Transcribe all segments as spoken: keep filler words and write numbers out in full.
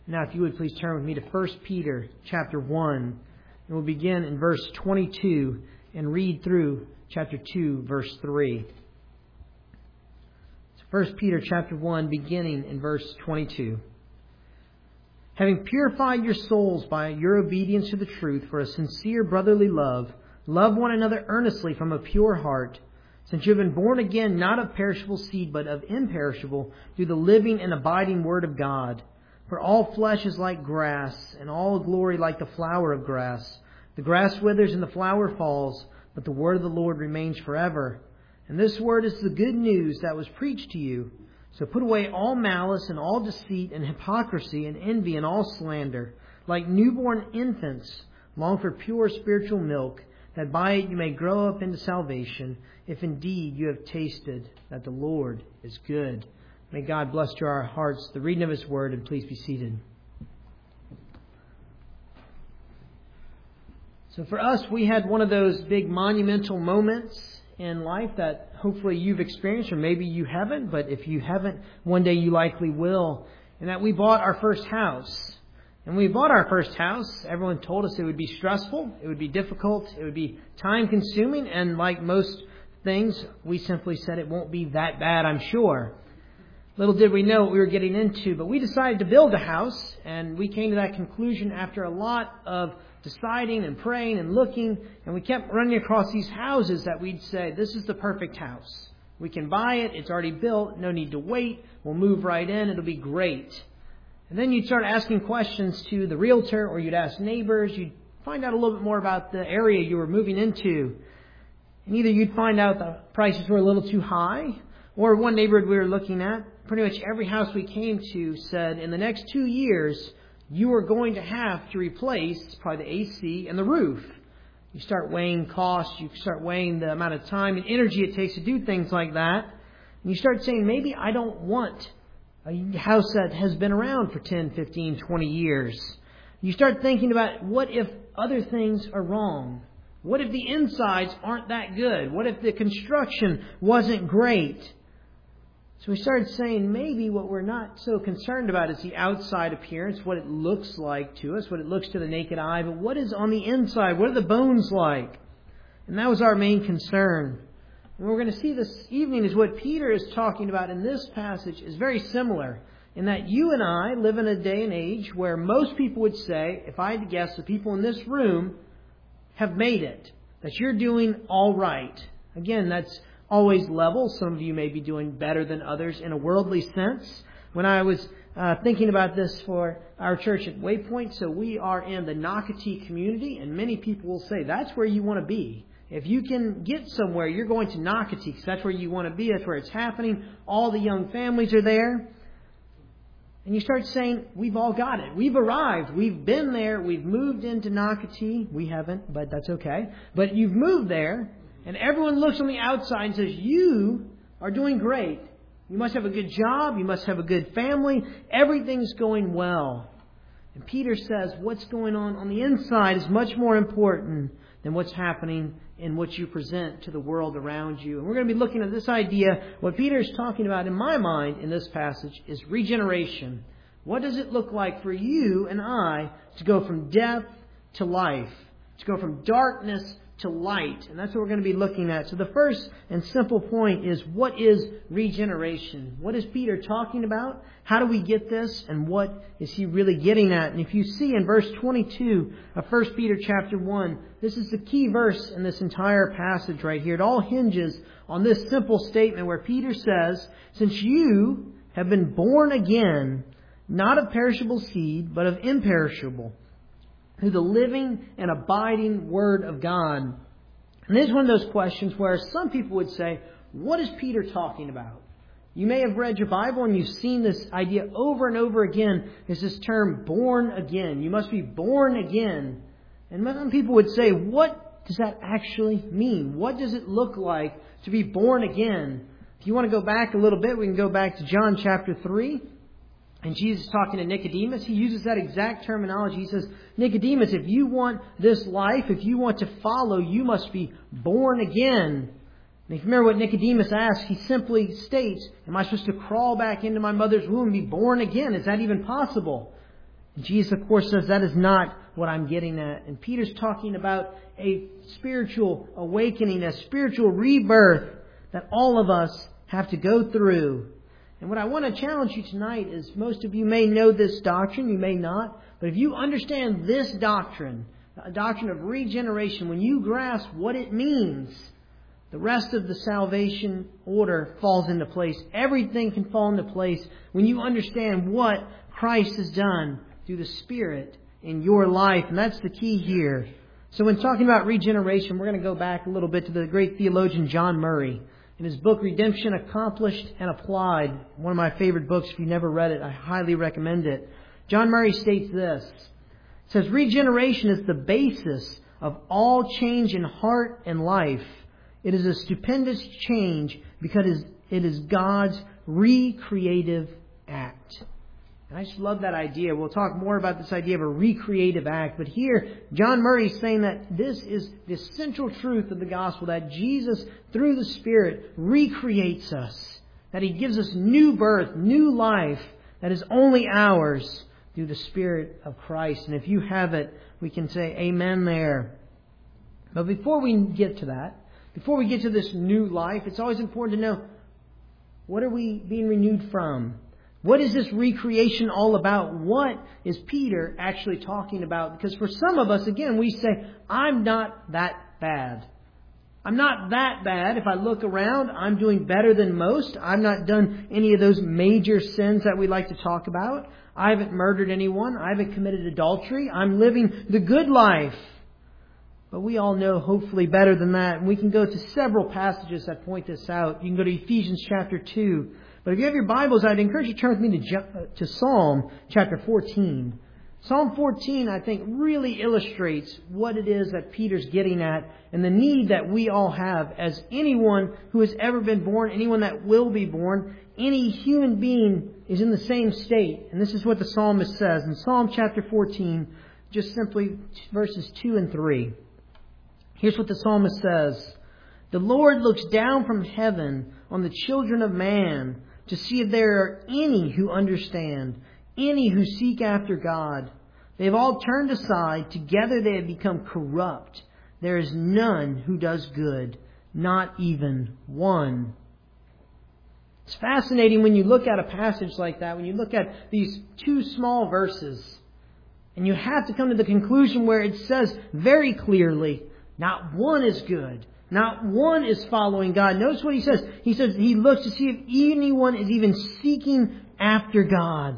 Now, if you would please turn with me to First Peter chapter one. And we'll begin in verse twenty-two and read through chapter two, verse three. So First Peter chapter one, beginning in verse twenty-two. Having purified your souls by your obedience to the truth for a sincere brotherly love, love one another earnestly from a pure heart, since you have been born again, not of perishable seed, but of imperishable, through the living and abiding Word of God. For all flesh is like grass, and all glory like the flower of grass. The grass withers and the flower falls, but the word of the Lord remains forever. And this word is the good news that was preached to you. So put away all malice and all deceit and hypocrisy and envy and all slander. Like newborn infants, long for pure spiritual milk, that by it you may grow up into salvation, if indeed you have tasted that the Lord is good. May God bless to our hearts the reading of His Word, and please be seated. So for us, we had one of those big monumental moments in life that hopefully you've experienced, or maybe you haven't, but if you haven't, one day you likely will, and that we bought our first house. And when we bought our first house, everyone told us it would be stressful, it would be difficult, it would be time-consuming, and like most things, we simply said it won't be that bad, I'm sure. Little did we know what we were getting into, but we decided to build a house, and we came to that conclusion after a lot of deciding and praying and looking, and we kept running across these houses that we'd say, this is the perfect house. We can buy it, it's already built, no need to wait, we'll move right in, it'll be great. And then you'd start asking questions to the realtor, or you'd ask neighbors, you'd find out a little bit more about the area you were moving into. And either you'd find out the prices were a little too high, or one neighborhood we were looking at, pretty much every house we came to said, in the next two years, you are going to have to replace probably the A C and the roof. You start weighing costs, you start weighing the amount of time and energy it takes to do things like that. And you start saying, maybe I don't want a house that has been around for ten, fifteen, twenty years. You start thinking about, what if other things are wrong? What if the insides aren't that good? What if the construction wasn't great? So we started saying, maybe what we're not so concerned about is the outside appearance, what it looks like to us, what it looks to the naked eye, but what is on the inside? What are the bones like? And that was our main concern. And what we're going to see this evening is what Peter is talking about in this passage is very similar, in that you and I live in a day and age where most people would say, if I had to guess, the people in this room have made it, that you're doing all right. Again, that's always level. Some of you may be doing better than others in a worldly sense. When I was uh, thinking about this for our church at Waypoint, so we are in the Nocatee community, and many people will say that's where you want to be. If you can get somewhere, you're going to Nocatee, because that's where you want to be. That's where it's happening. All the young families are there. And you start saying, we've all got it. We've arrived. We've been there. We've moved into Nocatee. We haven't, but that's okay. But you've moved there. And everyone looks on the outside and says, you are doing great. You must have a good job. You must have a good family. Everything's going well. And Peter says what's going on on the inside is much more important than what's happening in what you present to the world around you. And we're going to be looking at this idea. What Peter is talking about in my mind in this passage is regeneration. What does it look like for you and I to go from death to life? To go from darkness to light. And that's what we're going to be looking at. So the first and simple point is, what is regeneration? What is Peter talking about? How do we get this? And what is he really getting at? And if you see in verse twenty-two of First Peter chapter one, this is the key verse in this entire passage right here. It all hinges on this simple statement where Peter says, since you have been born again, not of perishable seed, but of imperishable, through the living and abiding Word of God. And this is one of those questions where some people would say, what is Peter talking about? You may have read your Bible and you've seen this idea over and over again. Is this term born again? You must be born again. And some people would say, what does that actually mean? What does it look like to be born again? If you want to go back a little bit, we can go back to John chapter three. And Jesus talking to Nicodemus, he uses that exact terminology. He says, Nicodemus, if you want this life, if you want to follow, you must be born again. And if you remember what Nicodemus asked, he simply states, am I supposed to crawl back into my mother's womb and be born again? Is that even possible? Jesus, of course, says that is not what I'm getting at. And Peter's talking about a spiritual awakening, a spiritual rebirth that all of us have to go through. And what I want to challenge you tonight is, most of you may know this doctrine, you may not, but if you understand this doctrine, a doctrine of regeneration, when you grasp what it means, the rest of the salvation order falls into place. Everything can fall into place when you understand what Christ has done through the Spirit in your life. And that's the key here. So when talking about regeneration, we're going to go back a little bit to the great theologian John Murray. In his book, Redemption Accomplished and Applied, one of my favorite books. If you've never read it, I highly recommend it. John Murray states this. It says, regeneration is the basis of all change in heart and life. It is a stupendous change because it is God's recreative act. And I just love that idea. We'll talk more about this idea of a recreative act. But here, John Murray is saying that this is the central truth of the gospel, that Jesus, through the Spirit, recreates us. That He gives us new birth, new life that is only ours through the Spirit of Christ. And if you have it, we can say amen there. But before we get to that, before we get to this new life, it's always important to know, what are we being renewed from? What is this recreation all about? What is Peter actually talking about? Because for some of us, again, we say, I'm not that bad. I'm not that bad. If I look around, I'm doing better than most. I've not done any of those major sins that we like to talk about. I haven't murdered anyone. I haven't committed adultery. I'm living the good life. But we all know, hopefully, better than that. And we can go to several passages that point this out. You can go to Ephesians chapter two. But if you have your Bibles, I'd encourage you to turn with me to, to Psalm chapter fourteen. Psalm fourteen, I think, really illustrates what it is that Peter's getting at and the need that we all have as anyone who has ever been born, anyone that will be born, any human being is in the same state. And this is what the psalmist says in Psalm chapter fourteen, just simply verses two and three. Here's what the psalmist says. The Lord looks down from heaven on the children of man to see if there are any who understand, any who seek after God. They have all turned aside. Together they have become corrupt. There is none who does good, not even one. It's fascinating when you look at a passage like that, when you look at these two small verses, and you have to come to the conclusion where it says very clearly, not one is good. Not one is following God. Notice what he says. He says he looks to see if anyone is even seeking after God.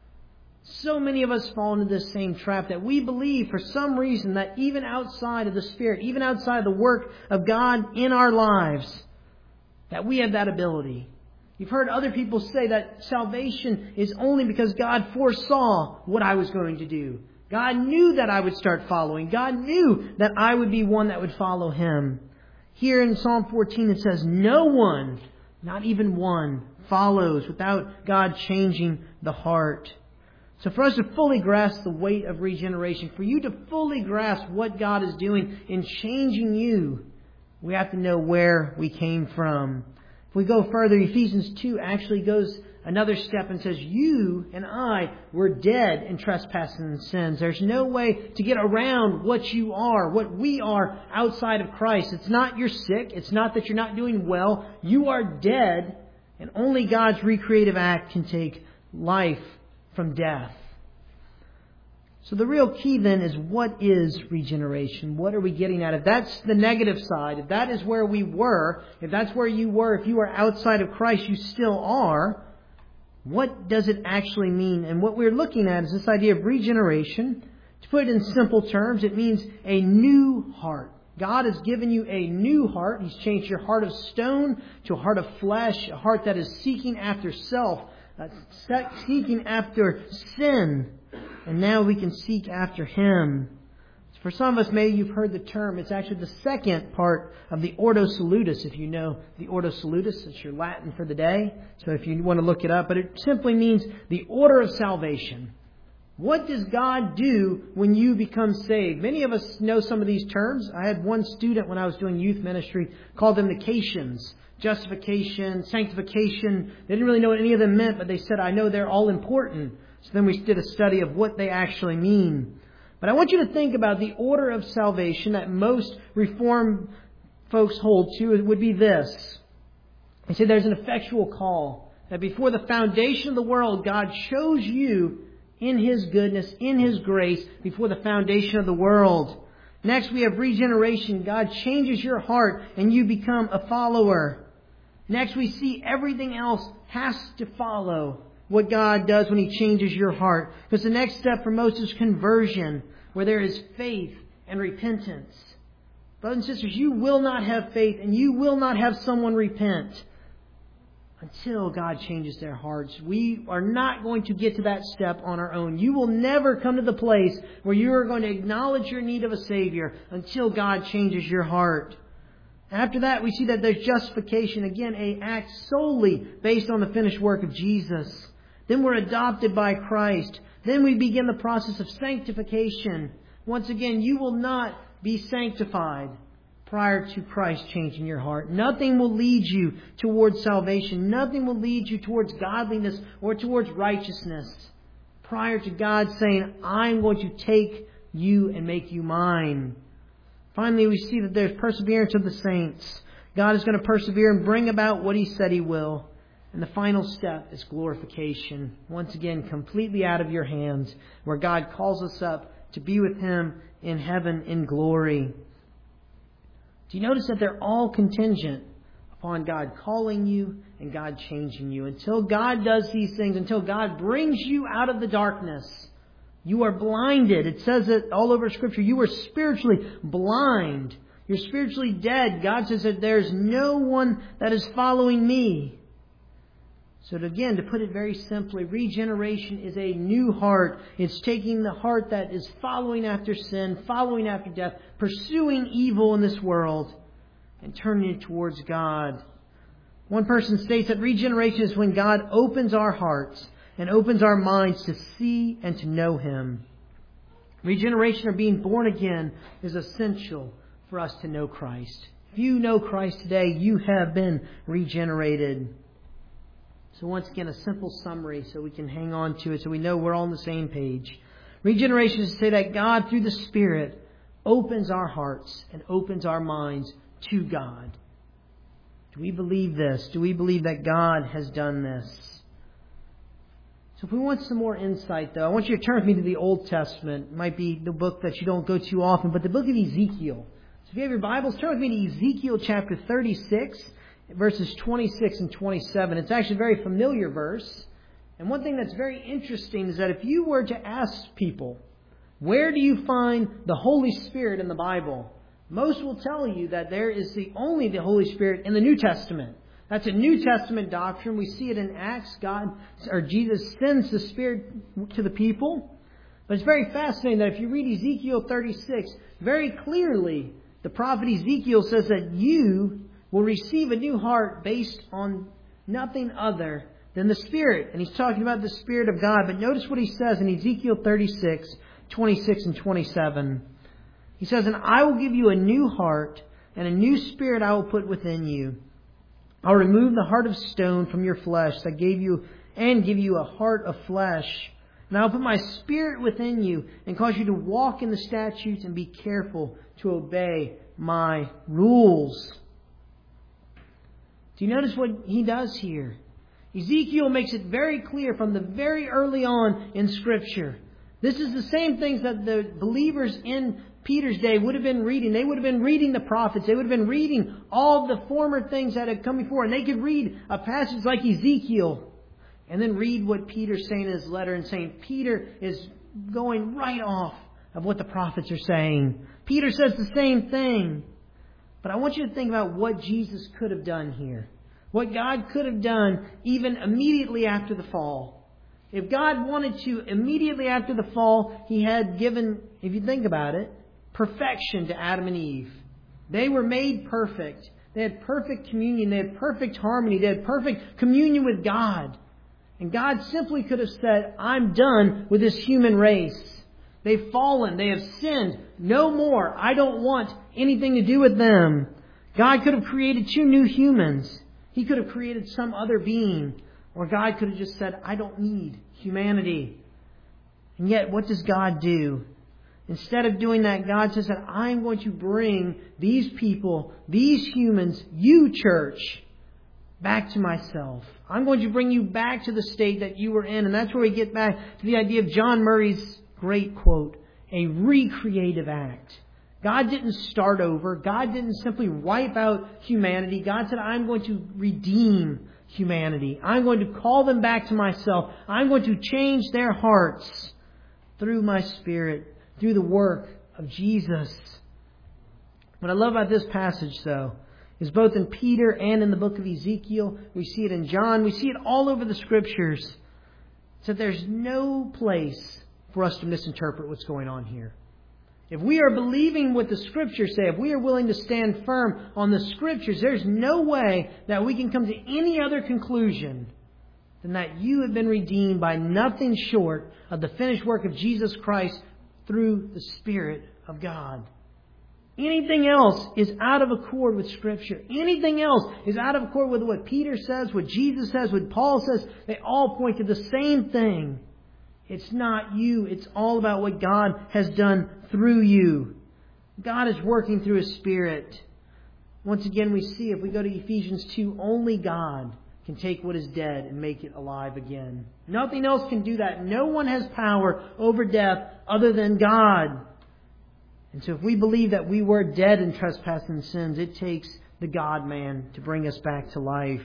So many of us fall into this same trap that we believe for some reason that even outside of the Spirit, even outside of the work of God in our lives, that we have that ability. You've heard other people say that salvation is only because God foresaw what I was going to do. God knew that I would start following. God knew that I would be one that would follow Him. Here in Psalm fourteen it says, no one, not even one, follows without God changing the heart. So for us to fully grasp the weight of regeneration, for you to fully grasp what God is doing in changing you, we have to know where we came from. If we go further, Ephesians two actually goes another step and says, you and I were dead in trespasses and sins. There's no way to get around what you are, what we are outside of Christ. It's not you're sick. It's not that you're not doing well. You are dead, and only God's recreative act can take life from death. So the real key then is, what is regeneration? What are we getting at? If that's the negative side, if that is where we were, if that's where you were, if you are outside of Christ, you still are, what does it actually mean? And what we're looking at is this idea of regeneration. To put it in simple terms, it means a new heart. God has given you a new heart. He's changed your heart of stone to a heart of flesh, a heart that is seeking after self, uh, seeking after sin. And now we can seek after Him. For some of us, maybe you've heard the term. It's actually the second part of the Ordo Salutis, if you know the Ordo Salutis. It's your Latin for the day. So if you want to look it up. But it simply means the order of salvation. What does God do when you become saved? Many of us know some of these terms. I had one student when I was doing youth ministry, called them the Cations. Justification, sanctification. They didn't really know what any of them meant, but they said, I know they're all important. So then we did a study of what they actually mean. But I want you to think about the order of salvation that most Reformed folks hold to. It would be this. They say there's an effectual call. That before the foundation of the world, God chose you in His goodness, in His grace, before the foundation of the world. Next, we have regeneration. God changes your heart and you become a follower. Next, we see everything else has to follow what God does when He changes your heart. Because the next step for most is conversion, where there is faith and repentance. Brothers and sisters, you will not have faith and you will not have someone repent until God changes their hearts. We are not going to get to that step on our own. You will never come to the place where you are going to acknowledge your need of a Savior until God changes your heart. After that, we see that there's justification. Again, an act solely based on the finished work of Jesus. Then we're adopted by Christ. Then we begin the process of sanctification. Once again, you will not be sanctified prior to Christ changing your heart. Nothing will lead you towards salvation. Nothing will lead you towards godliness or towards righteousness prior to God saying, I'm going to take you and make you mine. Finally, we see that there's perseverance of the saints. God is going to persevere and bring about what He said He will. And the final step is glorification. Once again, completely out of your hands, where God calls us up to be with Him in heaven in glory. Do you notice that they're all contingent upon God calling you and God changing you? Until God does these things, until God brings you out of the darkness, you are blinded. It says it all over Scripture. You are spiritually blind. You're spiritually dead. God says that there's no one that is following me. So to, again, to put it very simply, regeneration is a new heart. It's taking the heart that is following after sin, following after death, pursuing evil in this world, and turning it towards God. One person states that regeneration is when God opens our hearts and opens our minds to see and to know Him. Regeneration, or being born again, is essential for us to know Christ. If you know Christ today, you have been regenerated. So once again, a simple summary so we can hang on to it, so we know we're all on the same page. Regeneration is to say that God, through the Spirit, opens our hearts and opens our minds to God. Do we believe this? Do we believe that God has done this? So if we want some more insight, though, I want you to turn with me to the Old Testament. It might be the book that you don't go to often, but the book of Ezekiel. So if you have your Bibles, turn with me to Ezekiel chapter thirty-six. Verses twenty-six and twenty-seven. It's actually a very familiar verse. And one thing that's very interesting is that if you were to ask people, where do you find the Holy Spirit in the Bible? Most will tell you that there is the only the Holy Spirit in the New Testament. That's a New Testament doctrine. We see it in Acts. God, or Jesus sends the Spirit to the people. But it's very fascinating that if you read Ezekiel thirty-six, very clearly the prophet Ezekiel says that you will receive a new heart based on nothing other than the Spirit. And he's talking about the Spirit of God. But notice what he says in Ezekiel thirty-six, twenty-six and twenty-seven. He says, and I will give you a new heart, and a new spirit I will put within you. I'll remove the heart of stone from your flesh that gave you, and give you a heart of flesh. And I'll put my Spirit within you and cause you to walk in the statutes and be careful to obey my rules. Do you notice what he does here? Ezekiel makes it very clear from the very early on in Scripture. This is the same things that the believers in Peter's day would have been reading. They would have been reading the prophets. They would have been reading all the former things that had come before. And they could read a passage like Ezekiel and then read what Peter's saying in his letter and saying, Peter is going right off of what the prophets are saying. Peter says the same thing. But I want you to think about what Jesus could have done here. What God could have done even immediately after the fall. If God wanted to, immediately after the fall, He had given, if you think about it, perfection to Adam and Eve. They were made perfect. They had perfect communion. They had perfect harmony. They had perfect communion with God. And God simply could have said, I'm done with this human race. They've fallen. They have sinned. No more. I don't want anything to do with them. God could have created two new humans. He could have created some other being. Or God could have just said, I don't need humanity. And yet, what does God do? Instead of doing that, God says that I'm going to bring these people, these humans, you church, back to myself. I'm going to bring you back to the state that you were in. And that's where we get back to the idea of John Murray's great quote, a recreative act. God didn't start over. God didn't simply wipe out humanity. God said, I'm going to redeem humanity. I'm going to call them back to myself. I'm going to change their hearts through my Spirit, through the work of Jesus. What I love about this passage, though, is both in Peter and in the book of Ezekiel. We see it in John. We see it all over the Scriptures. So there's no place for us to misinterpret what's going on here. If we are believing what the Scriptures say, if we are willing to stand firm on the Scriptures, there's no way that we can come to any other conclusion than that you have been redeemed by nothing short of the finished work of Jesus Christ through the Spirit of God. Anything else is out of accord with Scripture. Anything else is out of accord with what Peter says, what Jesus says, what Paul says. They all point to the same thing. It's not you. It's all about what God has done through you. God is working through His Spirit. Once again, we see, if we go to Ephesians two, only God can take what is dead and make it alive again. Nothing else can do that. No one has power over death other than God. And so if we believe that we were dead in trespass and sins, it takes the God-man to bring us back to life.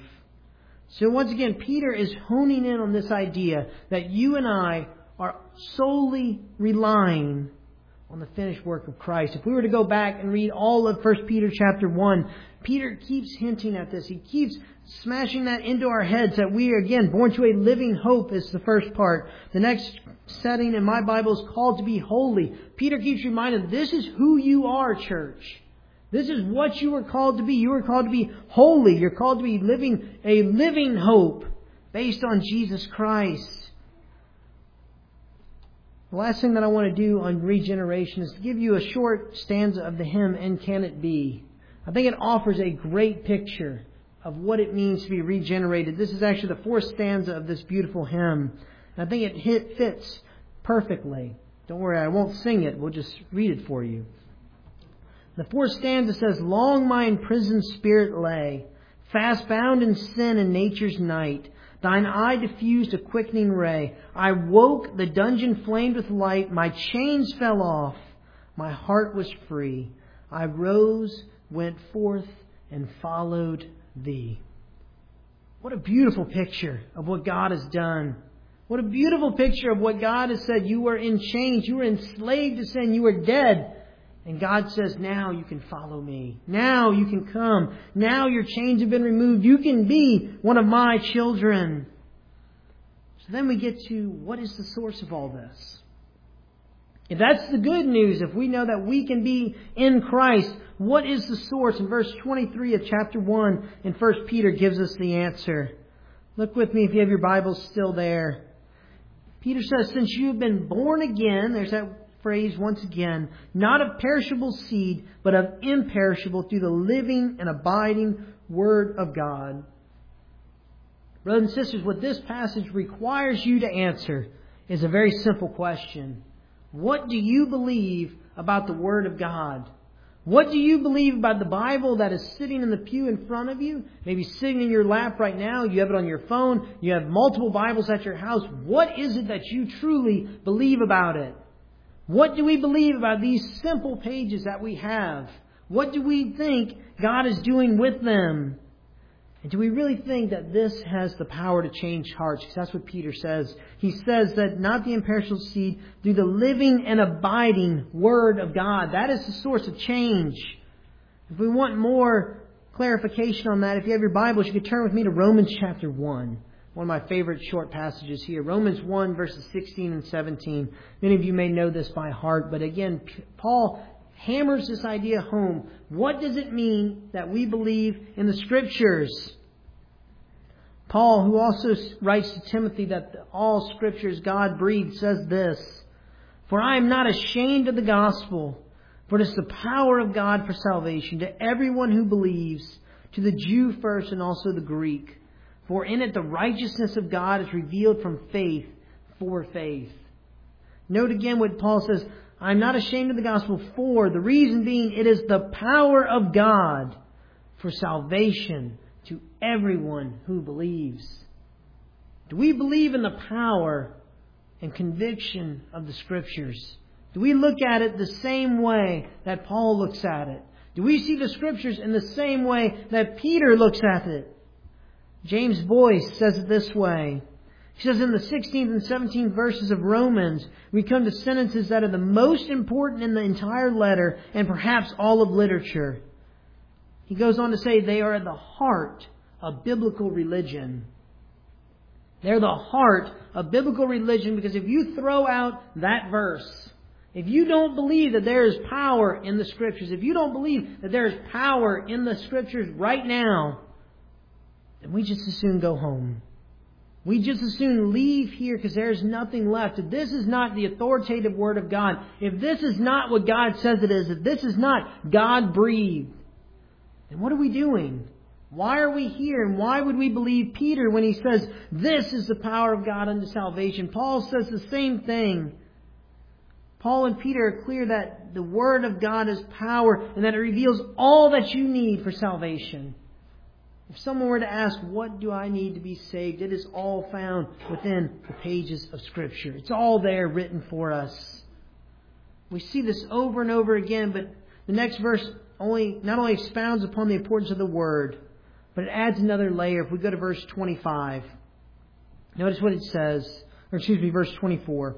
So once again, Peter is honing in on this idea that you and I are solely relying on the finished work of Christ. If we were to go back and read all of First Peter chapter one, Peter keeps hinting at this. He keeps smashing that into our heads that we are, again, born to a living hope is the first part. The next setting in my Bible is called to be holy. Peter keeps reminding, this is who you are, church. This is what you were called to be. You were called to be holy. You're called to be living a living hope based on Jesus Christ. The last thing that I want to do on regeneration is to give you a short stanza of the hymn, And Can It Be? I think it offers a great picture of what it means to be regenerated. This is actually the fourth stanza of this beautiful hymn. I think it hit, fits perfectly. Don't worry, I won't sing it. We'll just read it for you. The fourth stanza says, Long my imprisoned spirit lay, fast bound in sin and nature's night. Thine eye diffused a quickening ray. I woke, the dungeon flamed with light. My chains fell off. My heart was free. I rose, went forth, and followed Thee. What a beautiful picture of what God has done. What a beautiful picture of what God has said. You were in chains. You were enslaved to sin. You were dead. And God says, now you can follow me. Now you can come. Now your chains have been removed. You can be one of my children. So then we get to, what is the source of all this? If that's the good news, if we know that we can be in Christ, what is the source? In verse twenty-three of chapter one in First Peter gives us the answer. Look with me if you have your Bibles still there. Peter says, since you have been born again, there's that phrase once again, not of perishable seed, but of imperishable, through the living and abiding Word of God. Brothers and sisters, what this passage requires you to answer is a very simple question. What do you believe about the Word of God? What do you believe about the Bible that is sitting in the pew in front of you? Maybe sitting in your lap right now. You have it on your phone. You have multiple Bibles at your house. What is it that you truly believe about it? What do we believe about these simple pages that we have? What do we think God is doing with them? And do we really think that this has the power to change hearts? Because that's what Peter says. He says that not the imperishable seed, through the living and abiding Word of God. That is the source of change. If we want more clarification on that, if you have your Bibles, you can turn with me to Romans chapter one. One of my favorite short passages here. Romans one, verses sixteen and seventeen. Many of you may know this by heart, but again, Paul hammers this idea home. What does it mean that we believe in the Scriptures? Paul, who also writes to Timothy that all Scripture is God-breathed, says this, For I am not ashamed of the gospel, for it is the power of God for salvation to everyone who believes, to the Jew first and also the Greek. For in it the righteousness of God is revealed from faith for faith. Note again what Paul says, I'm not ashamed of the gospel, for the reason being it is the power of God for salvation to everyone who believes. Do we believe in the power and conviction of the Scriptures? Do we look at it the same way that Paul looks at it? Do we see the Scriptures in the same way that Peter looks at it? James Boyce says it this way. He says in the sixteenth and seventeenth verses of Romans, we come to sentences that are the most important in the entire letter and perhaps all of literature. He goes on to say they are at the heart of biblical religion. They're the heart of biblical religion, because if you throw out that verse, if you don't believe that there is power in the Scriptures, if you don't believe that there is power in the Scriptures right now, then we just as soon go home. We just as soon leave here, because there is nothing left. If this is not the authoritative Word of God, if this is not what God says it is, if this is not God-breathed, then what are we doing? Why are we here? And why would we believe Peter when he says, this is the power of God unto salvation? Paul says the same thing. Paul and Peter are clear that the Word of God is power and that it reveals all that you need for salvation. If someone were to ask, what do I need to be saved? It is all found within the pages of Scripture. It's all there written for us. We see this over and over again, but the next verse only not only expounds upon the importance of the Word, but it adds another layer. If we go to verse twenty-five, notice what it says, or excuse me, verse twenty-four.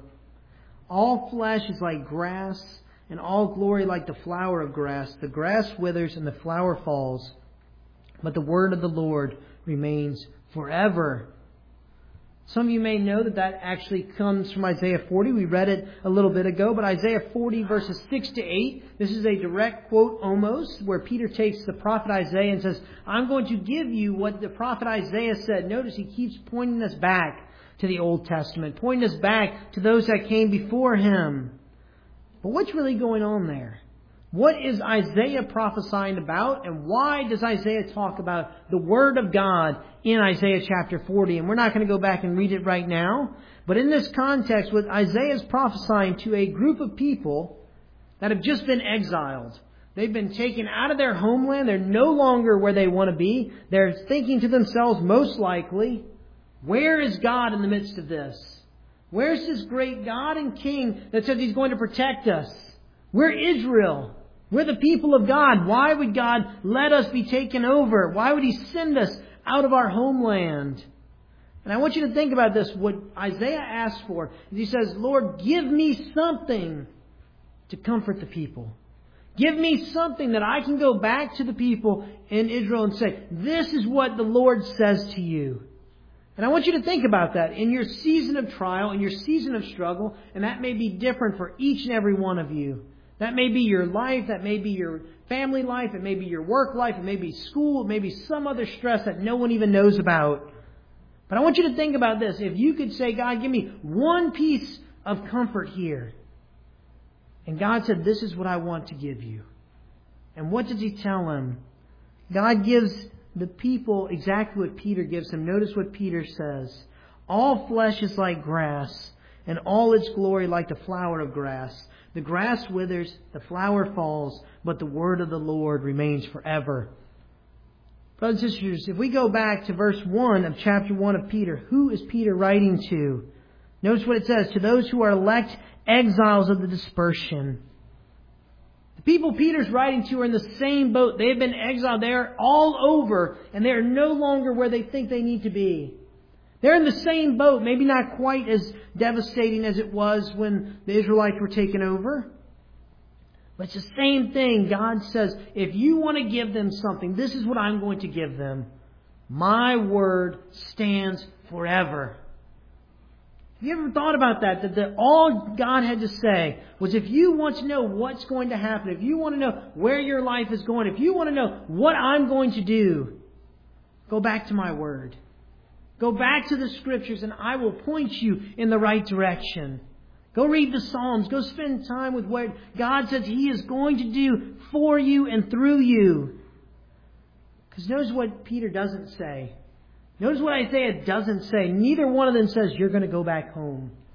All flesh is like grass, and all glory like the flower of grass. The grass withers and the flower falls, but the word of the Lord remains forever. Some of you may know that that actually comes from Isaiah forty. We read it a little bit ago, but Isaiah forty verses six to eight, this is a direct quote almost, where Peter takes the prophet Isaiah and says, I'm going to give you what the prophet Isaiah said. Notice he keeps pointing us back to the Old Testament, pointing us back to those that came before him. But what's really going on there? What is Isaiah prophesying about, and why does Isaiah talk about the Word of God in Isaiah chapter forty? And we're not going to go back and read it right now. But in this context, what Isaiah is prophesying to a group of people that have just been exiled. They've been taken out of their homeland. They're no longer where they want to be. They're thinking to themselves, most likely, where is God in the midst of this? Where's this great God and King that says He's going to protect us? We're Israel. We're the people of God. Why would God let us be taken over? Why would He send us out of our homeland? And I want you to think about this. What Isaiah asks for is he says, Lord, give me something to comfort the people. Give me something that I can go back to the people in Israel and say, this is what the Lord says to you. And I want you to think about that in your season of trial, in your season of struggle, and that may be different for each and every one of you. That may be your life, that may be your family life, it may be your work life, it may be school, it may be some other stress that no one even knows about. But I want you to think about this. If you could say, God, give me one piece of comfort here. And God said, this is what I want to give you. And what does He tell him? God gives the people exactly what Peter gives them. Notice what Peter says. All flesh is like grass, and all its glory like the flower of grass. The grass withers, the flower falls, but the word of the Lord remains forever. Brothers and sisters, if we go back to verse one of chapter one of Peter, who is Peter writing to? Notice what it says, to those who are elect exiles of the dispersion. The people Peter's writing to are in the same boat. They have been exiled. They are all over, and they are no longer where they think they need to be. They're in the same boat, maybe not quite as devastating as it was when the Israelites were taken over. But it's the same thing. God says, if you want to give them something, this is what I'm going to give them. My word stands forever. Have you ever thought about that? That the, all God had to say was, if you want to know what's going to happen, if you want to know where your life is going, if you want to know what I'm going to do, go back to my word. Go back to the Scriptures and I will point you in the right direction. Go read the Psalms. Go spend time with what God says He is going to do for you and through you. Because notice what Peter doesn't say. Notice what Isaiah doesn't say. Neither one of them says you're going to go back home.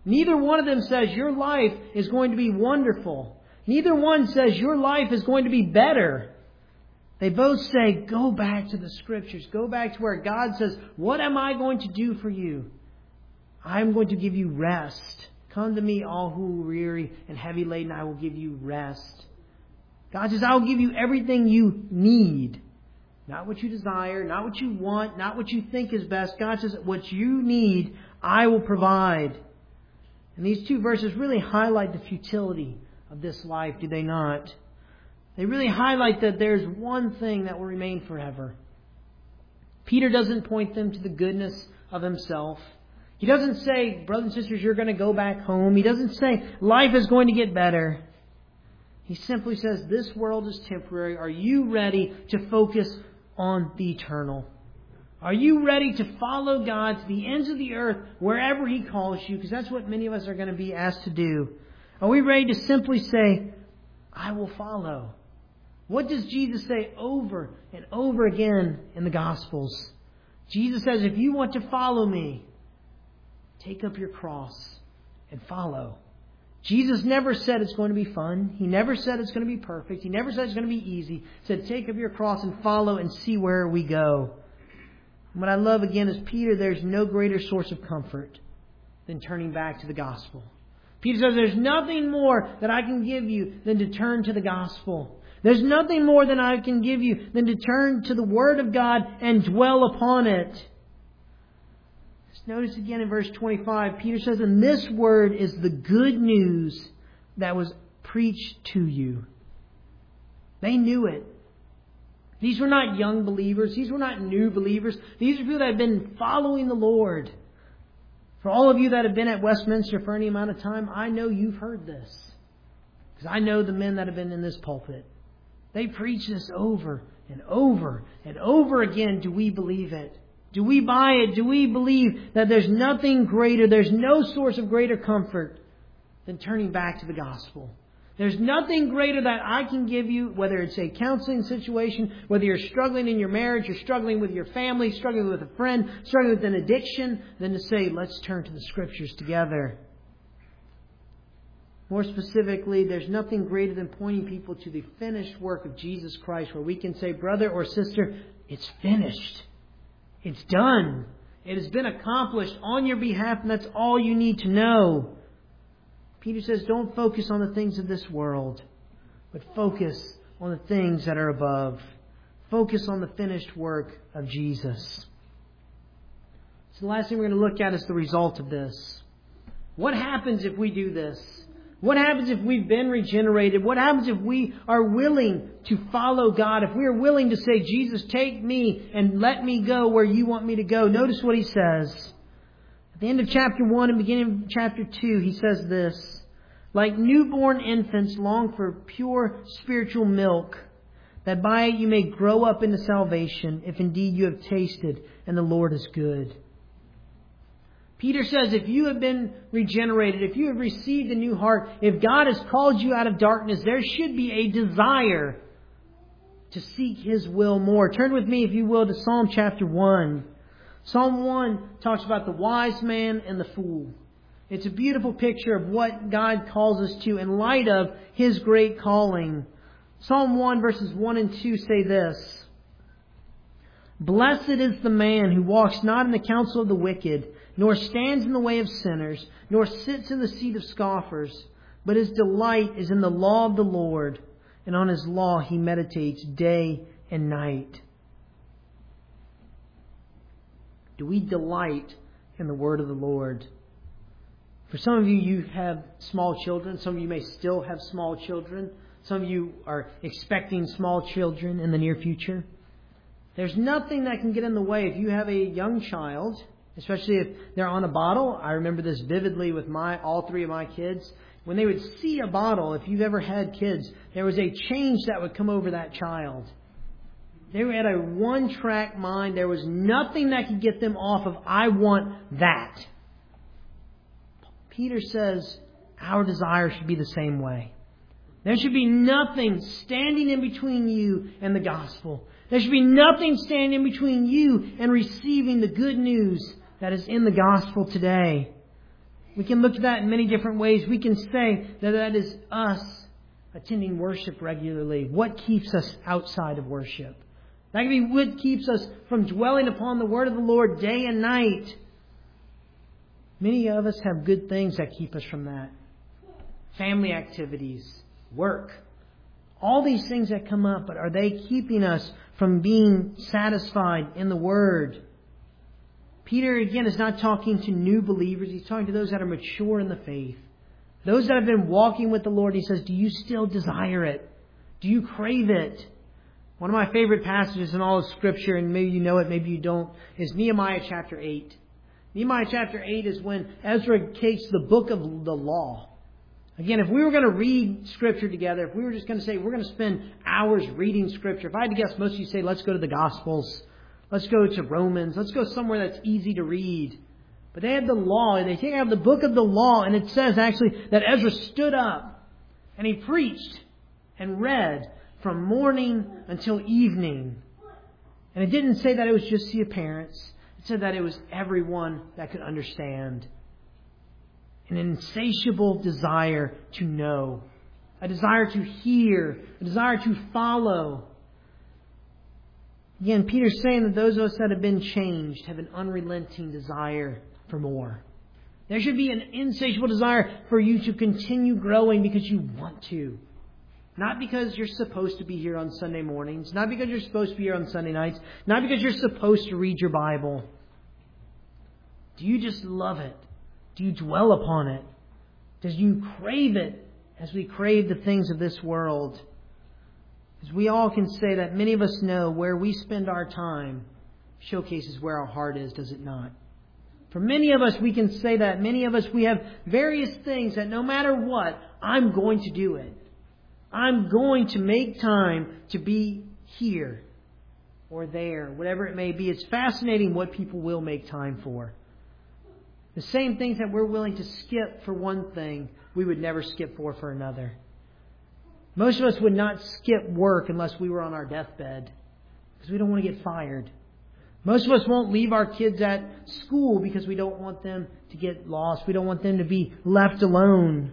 Neither one of them says your life is going to be wonderful. Neither one says your life is going to be better. They both say, go back to the Scriptures. Go back to where God says, what am I going to do for you? I'm going to give you rest. Come to me, all who are weary and heavy laden, I will give you rest. God says, I will give you everything you need. Not what you desire, not what you want, not what you think is best. God says, what you need, I will provide. And these two verses really highlight the futility of this life, do they not? They really highlight that there's one thing that will remain forever. Peter doesn't point them to the goodness of himself. He doesn't say, brothers and sisters, you're going to go back home. He doesn't say, life is going to get better. He simply says, this world is temporary. Are you ready to focus on the eternal? Are you ready to follow God to the ends of the earth, wherever He calls you? Because that's what many of us are going to be asked to do. Are we ready to simply say, I will follow? What does Jesus say over and over again in the Gospels? Jesus says, if you want to follow me, take up your cross and follow. Jesus never said it's going to be fun. He never said it's going to be perfect. He never said it's going to be easy. He said, take up your cross and follow and see where we go. And what I love again is Peter, there's no greater source of comfort than turning back to the gospel. Peter says, there's nothing more that I can give you than to turn to the gospel. There's nothing more than I can give you than to turn to the Word of God and dwell upon it. Just notice again in verse twenty-five, Peter says, and this Word is the good news that was preached to you. They knew it. These were not young believers. These were not new believers. These are people that have been following the Lord. For all of you that have been at Westminster for any amount of time, I know you've heard this. Because I know the men that have been in this pulpit. They preach this over and over and over again. Do we believe it? Do we buy it? Do we believe that there's nothing greater, there's no source of greater comfort than turning back to the gospel? There's nothing greater that I can give you, whether it's a counseling situation, whether you're struggling in your marriage, you're struggling with your family, struggling with a friend, struggling with an addiction, than to say, let's turn to the Scriptures together. More specifically, there's nothing greater than pointing people to the finished work of Jesus Christ, where we can say, brother or sister, it's finished. It's done. It has been accomplished on your behalf, and that's all you need to know. Peter says, don't focus on the things of this world, but focus on the things that are above. Focus on the finished work of Jesus. So the last thing we're going to look at is the result of this. What happens if we do this? What happens if we've been regenerated? What happens if we are willing to follow God? If we are willing to say, Jesus, take me and let me go where you want me to go. Notice what he says. At the end of chapter one and beginning of chapter two, he says this. Like newborn infants long for pure spiritual milk, that by it you may grow up into salvation, if indeed you have tasted and the Lord is good. Peter says, if you have been regenerated, if you have received a new heart, if God has called you out of darkness, there should be a desire to seek His will more. Turn with me, if you will, to Psalm chapter one. Psalm one talks about the wise man and the fool. It's a beautiful picture of what God calls us to in light of His great calling. Psalm one verses one and two say this. Blessed is the man who walks not in the counsel of the wicked, nor stands in the way of sinners, nor sits in the seat of scoffers, but his delight is in the law of the Lord, and on His law he meditates day and night. Do we delight in the word of the Lord? For some of you, you have small children. Some of you may still have small children. Some of you are expecting small children in the near future. There's nothing that can get in the way. If you have a young child, especially if they're on a bottle. I remember this vividly with my all three of my kids. When they would see a bottle, if you've ever had kids, there was a change that would come over that child. They had a one-track mind. There was nothing that could get them off of, I want that. Peter says our desire should be the same way. There should be nothing standing in between you and the gospel. There should be nothing standing in between you and receiving the good news that is in the gospel today. We can look at that in many different ways. We can say that that is us attending worship regularly. What keeps us outside of worship? That can be what keeps us from dwelling upon the Word of the Lord day and night. Many of us have good things that keep us from that. Family activities, work, all these things that come up, but are they keeping us from being satisfied in the Word? Peter, again, is not talking to new believers. He's talking to those that are mature in the faith. Those that have been walking with the Lord. He says, do you still desire it? Do you crave it? One of my favorite passages in all of Scripture, and maybe you know it, maybe you don't, is Nehemiah chapter eight. Nehemiah chapter eight is when Ezra takes the book of the law. Again, if we were going to read Scripture together, if we were just going to say we're going to spend hours reading Scripture, if I had to guess, most of you say, let's go to the Gospels. Let's go to Romans. Let's go somewhere that's easy to read. But they had the law, and they take out the book of the law, and it says actually that Ezra stood up and he preached and read from morning until evening. And it didn't say that it was just the parents. It said that it was everyone that could understand. An insatiable desire to know. A desire to hear. A desire to follow. Again, Peter's saying that those of us that have been changed have an unrelenting desire for more. There should be an insatiable desire for you to continue growing because you want to. Not because you're supposed to be here on Sunday mornings. Not because you're supposed to be here on Sunday nights. Not because you're supposed to read your Bible. Do you just love it? Do you dwell upon it? Does you crave it as we crave the things of this world? Because we all can say that many of us know where we spend our time showcases where our heart is, does it not? For many of us, we can say that. Many of us, we have various things that no matter what, I'm going to do it. I'm going to make time to be here or there, whatever it may be. It's fascinating what people will make time for. The same things that we're willing to skip for one thing, we would never skip for for another. Most of us would not skip work unless we were on our deathbed because we don't want to get fired. Most of us won't leave our kids at school because we don't want them to get lost. We don't want them to be left alone.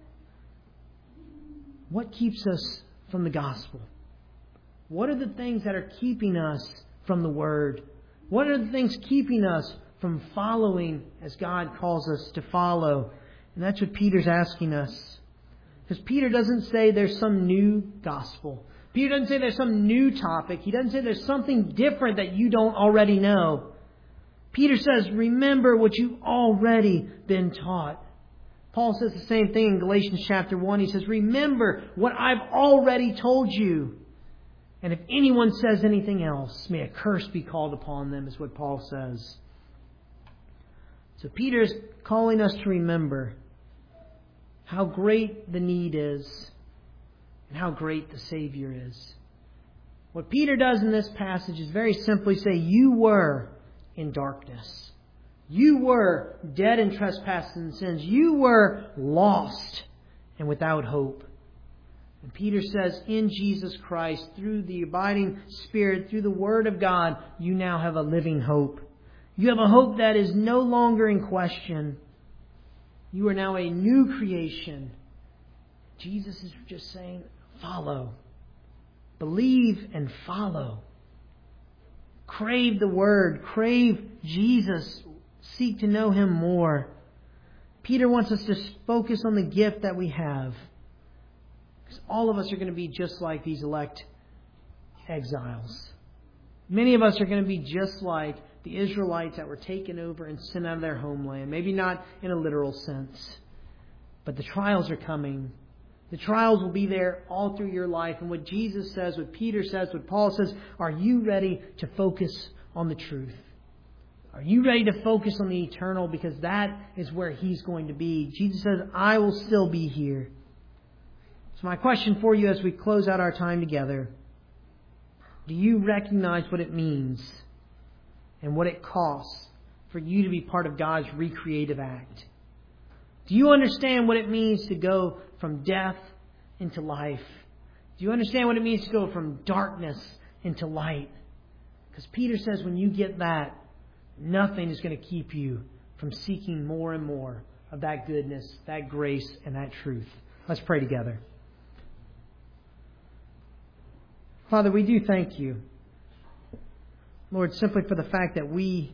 What keeps us from the gospel? What are the things that are keeping us from the Word? What are the things keeping us from following as God calls us to follow? And that's what Peter's asking us. Because Peter doesn't say there's some new gospel. Peter doesn't say there's some new topic. He doesn't say there's something different that you don't already know. Peter says, remember what you've already been taught. Paul says the same thing in Galatians chapter one. He says, remember what I've already told you. And if anyone says anything else, may a curse be called upon them, is what Paul says. So Peter is calling us to remember how great the need is and how great the Savior is. What Peter does in this passage is very simply say, you were in darkness. You were dead in trespasses and sins. You were lost and without hope. And Peter says, in Jesus Christ, through the abiding Spirit, through the Word of God, you now have a living hope. You have a hope that is no longer in question. You are now a new creation. Jesus is just saying, follow. Believe and follow. Crave the Word. Crave Jesus. Seek to know Him more. Peter wants us to focus on the gift that we have. Because all of us are going to be just like these elect exiles. Many of us are going to be just like the Israelites that were taken over and sent out of their homeland. Maybe not in a literal sense. But the trials are coming. The trials will be there all through your life. And what Jesus says, what Peter says, what Paul says, are you ready to focus on the truth? Are you ready to focus on the eternal? Because that is where He's going to be. Jesus says, I will still be here. So my question for you as we close out our time together, do you recognize what it means and what it costs for you to be part of God's recreative act? Do you understand what it means to go from death into life? Do you understand what it means to go from darkness into light? Because Peter says when you get that, nothing is going to keep you from seeking more and more of that goodness, that grace, and that truth. Let's pray together. Father, we do thank you, Lord, simply for the fact that we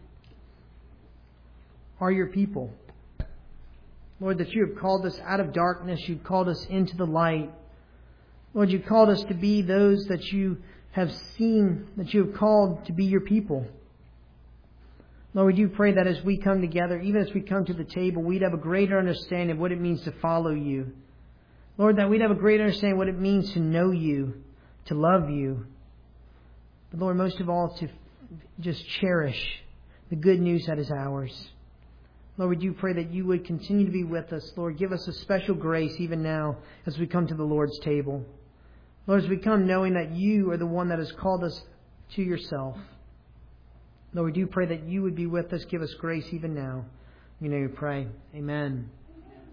are your people. Lord, that you have called us out of darkness. You've called us into the light. Lord, you've called us to be those that you have seen, that you have called to be your people. Lord, we do pray that as we come together, even as we come to the table, we'd have a greater understanding of what it means to follow you. Lord, that we'd have a greater understanding of what it means to know you, to love you. But Lord, most of all, to just cherish the good news that is ours. Lord, we do pray that you would continue to be with us. Lord, give us a special grace even now as we come to the Lord's table. Lord, as we come knowing that you are the one that has called us to yourself. Lord, we do pray that you would be with us. Give us grace even now. We know you pray. Amen.